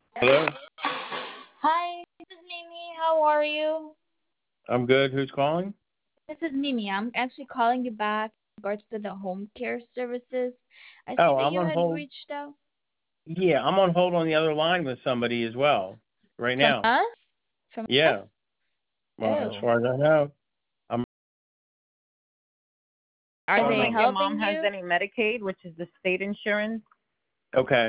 Hello. Hi, this is Mimi. How are you? I'm good. Who's calling? This is Mimi. I'm actually calling you back in regards to the home care services. I see Oh, that I'm you on had hold. reached out Yeah, I'm on hold on the other line with somebody as well right from now. us. From us? Yeah. Well, as Oh, far as I know, I'm are Sounds they like your um mom helping has you? any Medicaid, which is the state insurance. okay.